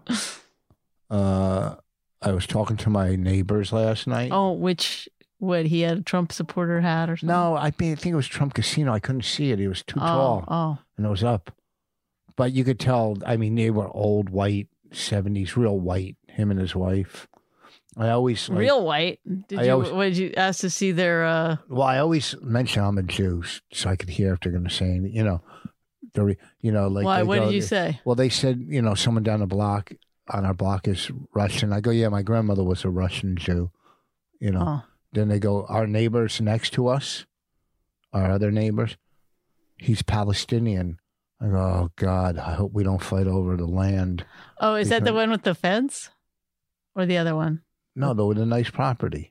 Uh, I was talking to my neighbors last night. Oh, which, what, he had a Trump supporter hat or something? No, I mean, I think it was Trump Casino. I couldn't see it. He was too Oh, tall, oh. and it was up. But you could tell. I mean, they were old, white, seventies, real white. Him and his wife. I always like, Real white. Did I you, always- what did you ask to see their, uh, Well, I always mention I'm a Jew, so I could hear if they're going to say anything. You know, the you know, like why, they what go- did you say? Well, they said, you know, someone down the block on our block is Russian. I go, yeah, my grandmother was a Russian Jew. You know. Oh. Then they go, our neighbors next to us, our other neighbors, he's Palestinian. I go, oh God, I hope we don't fight over the land. Oh, is that the Because- one with the fence? Or the other one? No, though, with a nice property.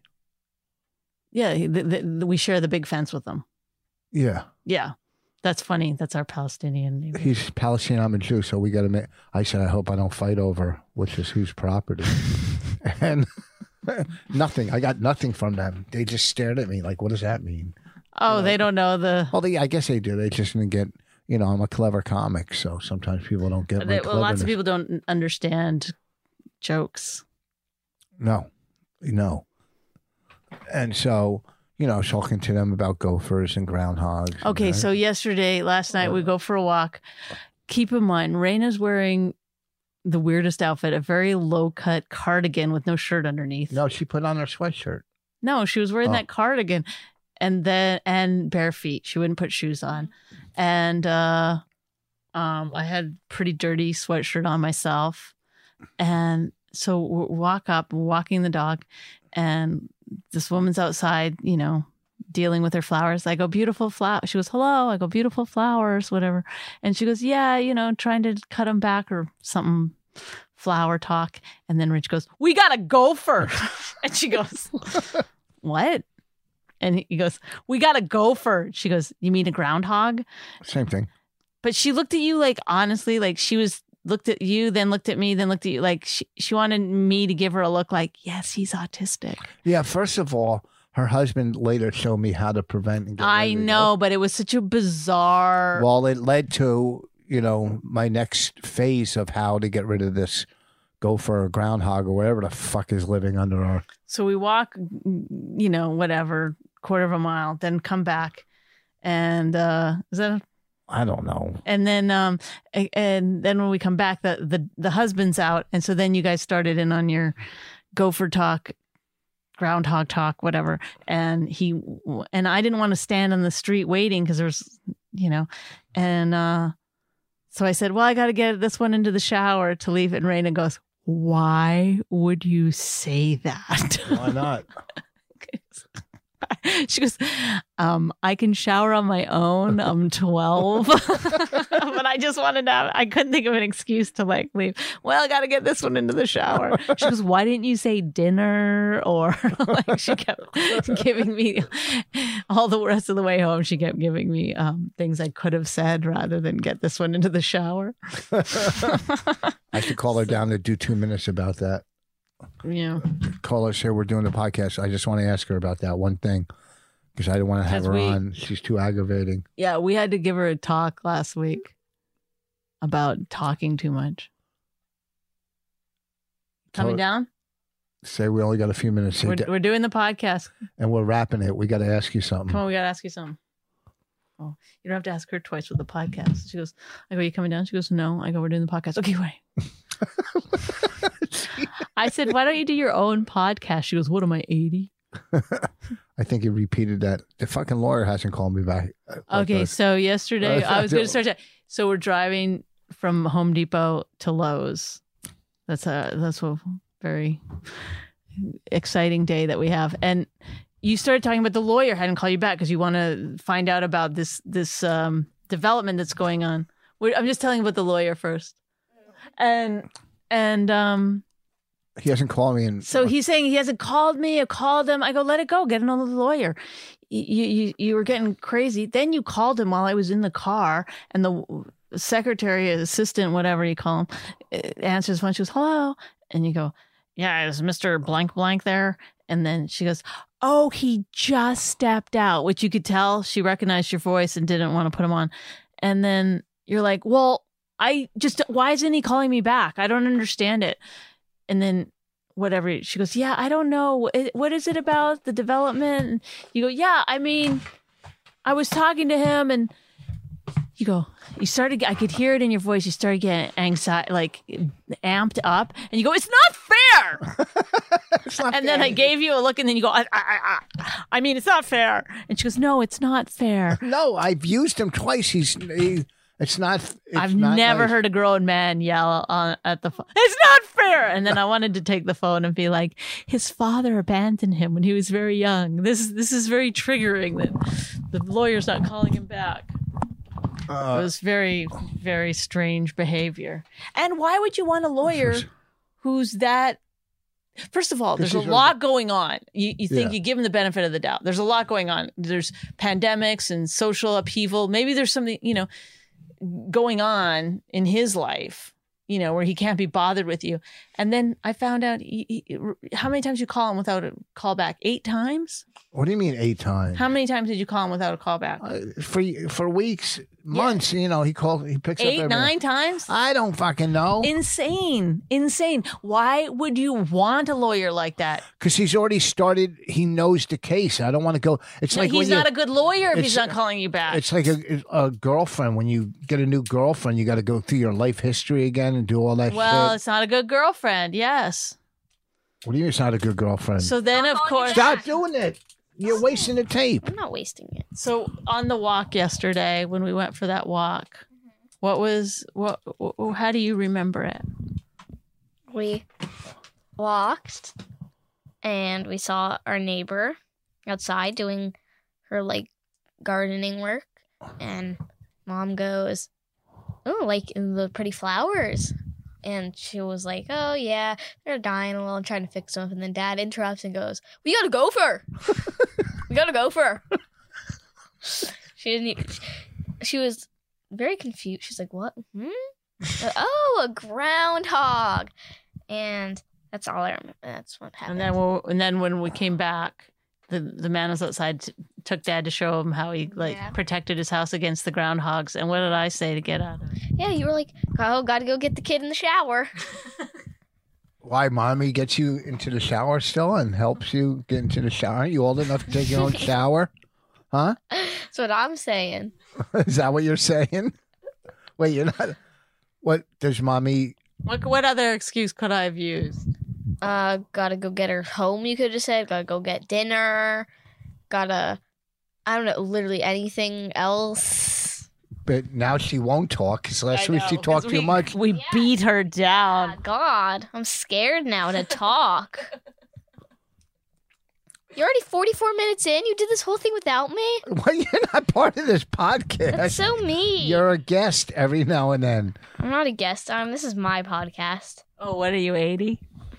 Yeah, the, the, we share the big fence with them. Yeah. Yeah. That's funny. That's our Palestinian neighbor. He's Palestinian, I'm a Jew, so we got to make. I said, I hope I don't fight over which is whose property. And nothing. I got nothing from them. They just stared at me like, what does that mean? Oh, they don't know the. Well, they, I guess they do. They just didn't get, you know, I'm a clever comic, so sometimes people don't get my They, well, lots cleverness. of people don't understand jokes. No, no. And so, you know, I was talking to them about gophers and groundhogs. Okay, and, so yesterday, last night, we go for a walk. Keep in mind, Raina's wearing the weirdest outfit, a very low cut cardigan with no shirt underneath. No, she put on her sweatshirt. No, she was wearing Oh. that cardigan and then and bare feet. She wouldn't put shoes on. And uh um I had pretty dirty sweatshirt on myself. And so we walk up, we're walking the dog, and this woman's outside, you know, dealing with her flowers. I go, beautiful flower. She goes, hello. I go, beautiful flowers, whatever. And she goes, yeah, you know, trying to cut them back or something, flower talk. And then Rich goes, we got a gopher. And she goes, what? And he goes, we got a gopher. She goes, you mean a groundhog? Same thing. But she looked at you like, honestly, like she was looked at you, then looked at me, then looked at you. Like she, she wanted me to give her a look like, yes, he's autistic. Yeah, first of all, her husband later showed me how to prevent and get I rid of the know, but it was such a bizarre. gopher. Well, it led to, you know, my next phase of how to get rid of this gopher or groundhog or whatever the fuck is living under our. So we walk, you know, whatever, quarter of a mile, then come back. And uh, is that a I don't know. And then, um, a- and then when we come back, the, the the husband's out, and so then you guys started in on your gopher talk, groundhog talk, whatever. And he and I didn't want to stand on the street waiting because there's, you know, and uh, so I said, well, I got to get this one into the shower to leave it. And Raina goes, why would you say that? Why not? She goes, um, I can shower on my own. I'm twelve. But I just wanted to have, I couldn't think of an excuse to like leave. Well, I got to get this one into the shower. She goes, why didn't you say dinner? Or like she kept giving me all the rest of the way home. She kept giving me um, things I could have said rather than get this one into the shower. I should call her down to do two minutes about that. Yeah. Call her, say we're doing the podcast. I just want to ask her about that one thing because I didn't want to have her we, on. She's too aggravating. Yeah, we had to give her a talk last week about talking too much. Coming Tell, down? Say we only got a few minutes. We're, we're doing the podcast. And we're wrapping it. We got to ask you something. Come on, we got to ask you something. Oh, you don't have to ask her twice with the podcast. She goes, I go, you coming down? She goes, no. I go, we're doing the podcast. Okay, wait. I said, why don't you do your own podcast? She goes, what am I, eighty? I think he repeated that. The fucking lawyer hasn't called me back. Okay, that. so yesterday I was going to start to, so we're driving from Home Depot to Lowe's. That's a that's a very exciting day that we have. And you started talking about the lawyer hadn't called you back because you want to find out about this this um, development that's going on. We're, I'm just telling you about the lawyer first. And and um he hasn't called me. And so he's saying he hasn't called me. I called him. I go, let it go. Get another lawyer. You, you you were getting crazy. Then you called him while I was in the car, and the secretary, assistant, whatever you call him, answers when she goes, hello. And you go, yeah, is Mister Blank Blank there? And then she goes, oh, he just stepped out, which you could tell she recognized your voice and didn't want to put him on. And then you're like, well, I just, why isn't he calling me back? I don't understand it. And then whatever, she goes, yeah, I don't know. What is it about the development? And you go, yeah, I mean, I was talking to him and you go, you started, I could hear it in your voice. You started getting anxiety, like amped up and you go, it's not fair. It's not and fair. then I gave you a look and then you go, I, I, I, I mean, it's not fair. And she goes, no, it's not fair. No, I've used him twice. He's, he, it's not, it's I've not never nice. heard a grown man yell on, at the phone, it's not fair. And then I wanted to take the phone and be like, his father abandoned him when he was very young. This, this is very triggering that the lawyer's not calling him back. Uh, It was very, very strange behavior. And why would you want a lawyer who's that? First of all, there's a lot going on. You, you think Yeah. you give him the benefit of the doubt. There's a lot going on. There's pandemics and social upheaval. Maybe there's something, you know, going on in his life, you know, where he can't be bothered with you. And then I found out he, he, how many times you call him without a call back? Eight times? What do you mean eight times? How many times did you call him without a call back? Uh, for for weeks, months, you know, he calls, he picks up Eight, every- nine times? I don't fucking know. Insane. Insane. Why would you want a lawyer like that? Because he's already started, he knows the case. I don't want to go. It's No, like he's when not you, a good lawyer if he's it's- not calling you back. It's like a, a girlfriend. When you get a new girlfriend, you got to go through your life history again and do all that well, shit. it's not a good girlfriend. Yes. What do you mean it's not a good girlfriend? So then, of course, Stop doing it. You're wasting the tape. I'm not wasting it. so on the walk yesterday, when we went for that walk, what was what? what how do you remember it? We walked and we saw our neighbor outside doing her like gardening work, and Mom goes, "Oh, like the pretty flowers." And she was like, "Oh yeah, they're dying a little, and trying to fix them." And then Dad interrupts and goes, "We gotta go for her. We gotta go for her." She didn't. Even, she was very confused. She's like, "What? Hmm? Oh, a groundhog!" And that's all I remember. That's what happened. And then, we'll, and then when we came back, the the man was outside. T- took Dad to show him how he like Yeah. protected his house against the groundhogs. And what did I say to get out of it? Yeah, you were like, "Oh, gotta go get the kid in the shower." Why, mommy gets you into the shower still and helps you get into the shower? Are you old enough to take your own shower? Huh? That's what I'm saying. Is that what you're saying? Wait, you're not. What does mommy? What what other excuse could I have used? Uh, gotta go get her home, you could have just said. Gotta go get dinner. Gotta, I don't know, literally anything else. But now she won't talk because last I week know, she 'cause talked we, too much. We beat her Ah, down. God, I'm scared now to talk. You're already forty-four minutes in. You did this whole thing without me? Well, you're not part of this podcast. That's so mean. You're a guest every now and then. I'm not a guest. Um, this is my podcast. Oh, what are you, eighty?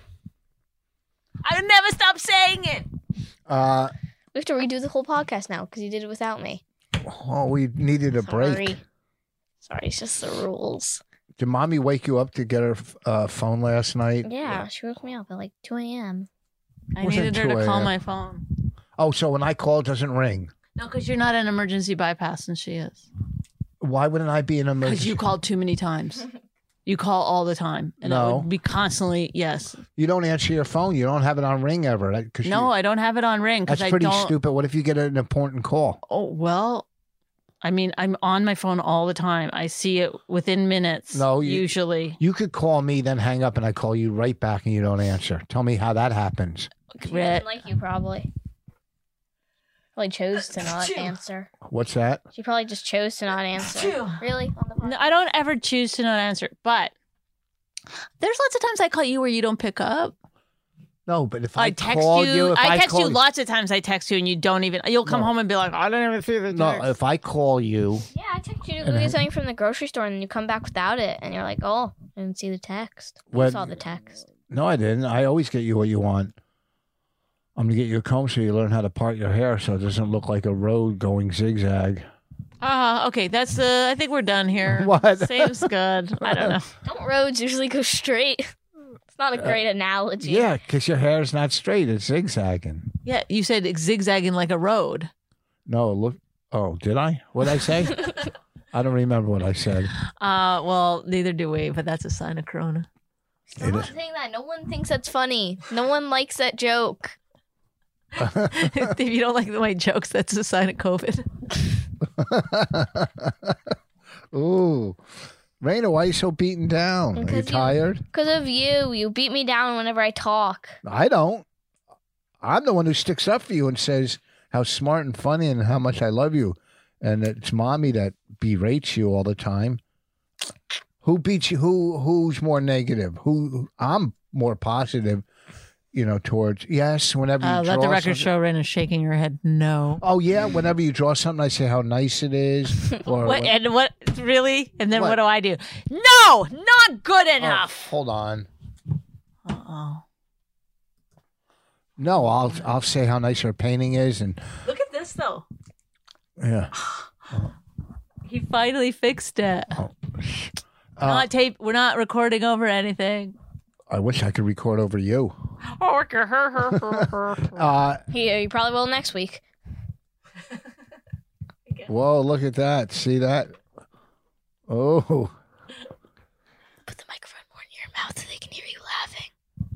I would never stop saying it. Uh, We have to redo the whole podcast now because you did it without me. oh, we needed a break. Sorry. Sorry, it's just the rules. Did mommy wake you up to get her uh, phone last night? Yeah, she woke me up at like two a.m. I Wasn't needed her two to call a.m. my phone. Oh, so when I call, it doesn't ring. No, because you're not an emergency bypass, and she is. Why wouldn't I be an Because emergency? you called too many times. You call all the time, and No. it would be constantly yes. You don't answer your phone. You don't have it on ring ever. That- 'cause No, you- I don't have it on ring because that's I pretty don't. stupid. What if you get an important call? Oh well, I mean, I'm on my phone all the time. I see it within minutes. No, you- usually. You could call me, then hang up, and I call you right back, and you don't answer. Tell me how that happens. She didn't like you, probably. Probably chose to not answer. What's that? She probably just chose to not answer. Really? On the podcast? No, I don't ever choose to not answer, but there's lots of times I call you where you don't pick up. No, but if I, I text call you. you, if I I text call you lots of times. I text you and you don't even. You'll come No. home and be like, I didn't even see the No, text. if I call you, Yeah, I text you to And go I- get something from the grocery store, and then you come back without it, and you're like, "Oh, I didn't see the text." You When- saw the text. no, I didn't. I always get you what you want. I'm gonna get you a comb so you learn how to part your hair so it doesn't look like a road going zigzag. Ah, okay. That's uh. I think we're done here. What? Seems good. I don't know. Don't roads usually go straight? It's not a great analogy. Yeah, because your hair's not straight; it's zigzagging. Yeah, you said it's zigzagging like a road. No, look. Oh, did I? What did I say? I don't remember what I said. Uh, well, neither do we, but that's a sign of Corona. Stop It is- saying that. No one thinks that's funny. No one likes that joke. If you don't like my jokes, that's a sign of COVID. Ooh, Raina, why are you so beaten down? Are you Because you- tired? Because of you. You beat me down whenever I talk. I don't. I'm the one who sticks up for you and says how smart and funny and how much I love you. And it's mommy that berates you all the time. Who beats you? Who Who's more negative? Who I'm more positive, you know, towards yes, whenever you Uh, draw let the record something- show Rena's shaking her head no. Oh yeah, whenever you draw something, I say how nice it is. Or What, and what, really? And then What? what, do I do? No, not good Oh, enough. hold on. Uh-oh. No, I'll I'll say how nice her painting is, and Look at this, though. yeah. He finally fixed it. Uh, not tape. We're not recording over anything. I wish I could record over you. Oh, okay. Her, her, her, her. Uh, He, you probably will next week. whoa, look at that. See that? Oh. Put the microphone more in your mouth so they can hear you laughing.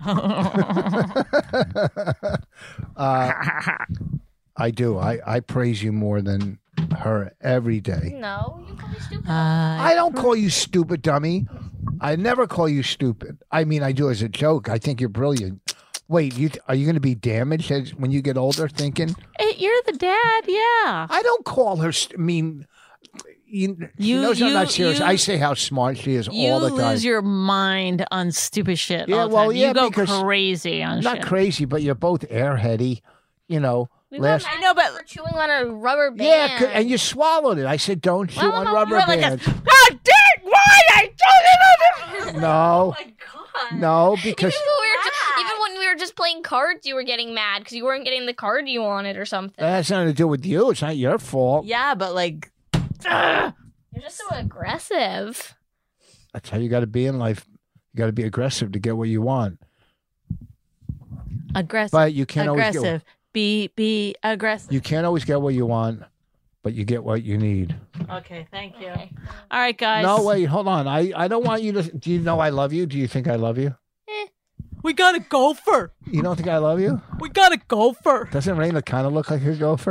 uh, I do. I, I praise you more than her every day. No, you call me stupid. Uh, I don't call you stupid, dummy. I never call you stupid. I mean, I do as a joke. I think you're brilliant. Wait, you are you going to be damaged as, when you get older thinking? Hey, you're the dad, yeah. I don't call her, st- I mean, you, she You- knows I'm you- not serious. you- I say how smart she is You all the time. lose your mind on stupid shit Yeah, all the well, time. yeah, you go because- crazy on Not shit. crazy, but you're both airheady. You know, We last. got I know, but for chewing on a rubber band. Yeah, c- and you swallowed it. I said, don't chew Well, on no, rubber you went like bands. this. God damn! Why I told you? No, Oh my god! no, because Even when, we were ju- even when we were just playing cards, you were getting mad because you weren't getting the card you wanted or something. that has nothing to do with you. It's not your fault. Yeah, but like, ugh. You're just so aggressive. That's how you got to be in life. You got to be aggressive to get what you want. aggressive, But you can't always aggressive. Be be aggressive. get. You can't always get what you want, but you get what you need. Okay, thank you. Okay. All right, guys. No, wait, hold on. I, I don't want you to. Do you know I love you? Do you think I love you? We got a gopher. You don't think I love you? We got a gopher. Doesn't Raina kind of look like a gopher?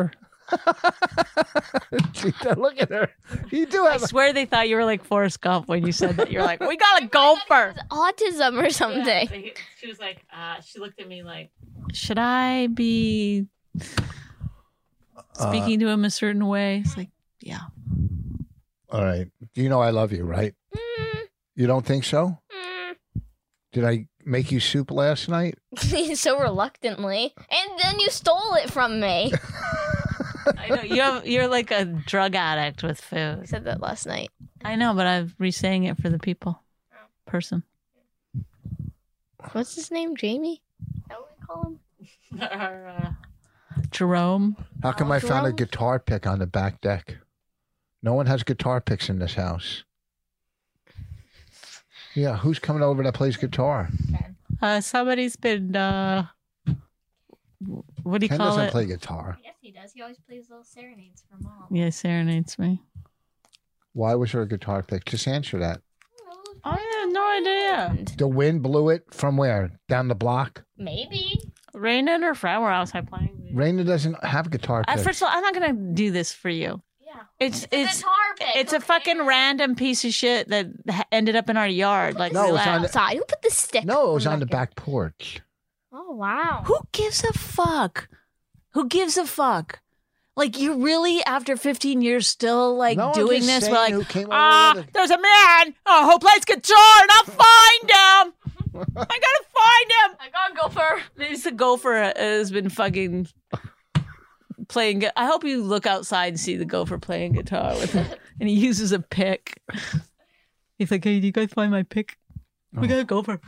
Look at her. You do I have. swear they thought you were like Forrest Gump when you said that. You're like, we got a gopher. Autism or something. Yeah, she was like, uh, she looked at me like, should I be speaking uh, to him a certain way? It's like, yeah. All right. You know I love you, right? Mm. You don't think so? Mm. Did I make you soup last night? So reluctantly. And then you stole it from me. I know. You have, you're like a drug addict with food. I said that last night. I know, but I'm re-saying it for the people. Person. What's his name? Jamie? Is that what we call him? Or, uh, Jerome. How come oh, I Jerome? found a guitar pick on the back deck? No one has guitar picks in this house. Yeah, who's coming over that plays guitar? Uh, somebody's been, uh, what do you Ken call doesn't it? play guitar. Yes, he does. He always plays little serenades for Mom. Yeah, serenades me. Why was there a guitar pick? Just answer that. I have no idea. The wind blew it from where? Down the block? Maybe. Raina and her friend were outside playing. Raina doesn't have guitar Uh, picks. first of all, I'm not going to do this for you. Yeah. It's It's a it's guitar pick, it's a okay? fucking random piece of shit that ha- ended up in our yard. Like, No, it's relax. on the- Outside. Who put the stick? no, it was on the record? back porch. Oh, wow. Who gives a fuck? Who gives a fuck? Like, you really, after fifteen years, still like No, I'm doing just this? saying We're like, who came over ah, with it." there's a man oh, who plays guitar, and I'll find him. I gotta find him. I got gopher. There's a gopher has been fucking playing. gu- I hope you look outside and see the gopher playing guitar with him, and he uses a pick. He's like, "Hey, do you guys find my pick? We got a gopher."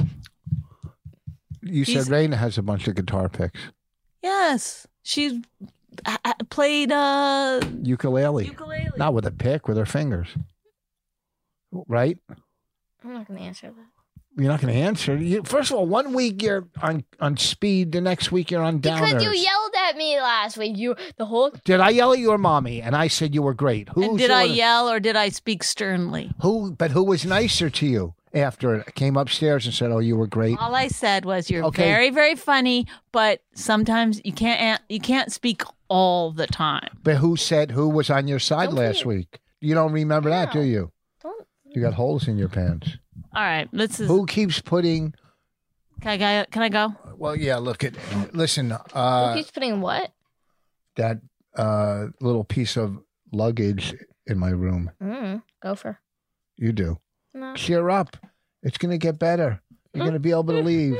You He's- said Raina has a bunch of guitar picks. Yes, she uh, uh, played uh, Ukulele. ukulele. Not with a pick, with her fingers. Right? I'm not going to answer that. You're not going to answer. You, first of all, one week you're on, on speed, the next week you're on downers. Because you yelled at me last week. You the whole Did I yell at your mommy? And I said you were great. Who And did I sorta- yell or did I speak sternly? Who? But who was nicer to you after it? Came upstairs and said, "Oh, you were great." All I said was, "You're Okay. very, very funny, but sometimes you can't an- you can't speak all the time." But who said who was on your side Don't last be- week? You don't remember that, do No. you? don't. You got holes in your pants. All right, let's. Who keeps putting? Can I go? Can I go? Well, yeah. Look at. Listen. Who Uh, keeps putting what? that uh, little piece of luggage in my room. Mm, gopher. You do. No. Cheer up. It's going to get better. You're going to be able to leave.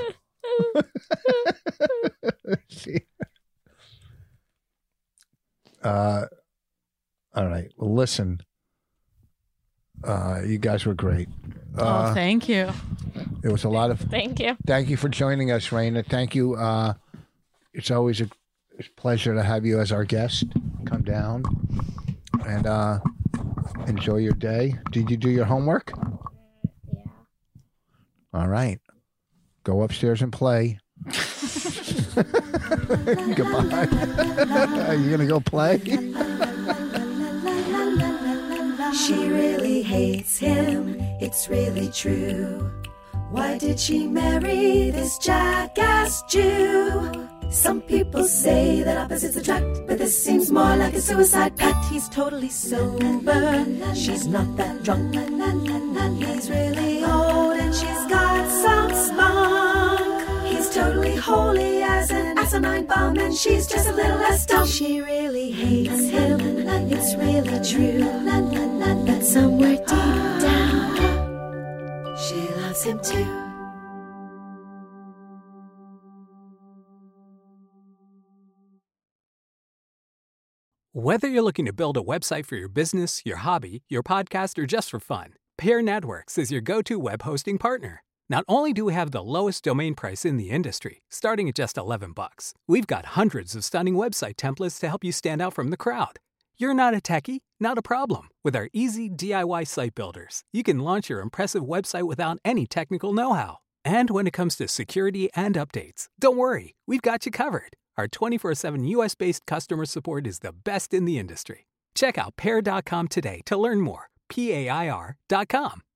See? Uh, all right. Well, listen. Uh, you guys were great. Uh, oh, thank you. it was a lot of. Thank you. Thank you for joining us, Raina. Thank you. Uh, it's always a pleasure to have you as our guest. Come down and uh, enjoy your day. Did you do your homework? Yeah. All right. Go upstairs and play. Goodbye. Are you going to go play? She really hates him, it's really true. Why did she marry this jackass Jew? Some people say that opposites attract, but this seems more like a suicide pact. He's totally sober, she's not that drunk. He's really old and she's got some spunk. He's totally holy as an asinine bomb, and she's just a little less dumb. She really hates him, it's really true. But somewhere deep down, she loves him too. Whether you're looking to build a website for your business, your hobby, your podcast, or just for fun, Pear Networks is your go-to web hosting partner. Not only do we have the lowest domain price in the industry, starting at just eleven bucks, we've got hundreds of stunning website templates to help you stand out from the crowd. You're not a techie? Not a problem. With our easy D I Y site builders, you can launch your impressive website without any technical know-how. And when it comes to security and updates, don't worry, we've got you covered. Our twenty-four seven U S-based customer support is the best in the industry. Check out pear dot com today to learn more. P A I R dot com.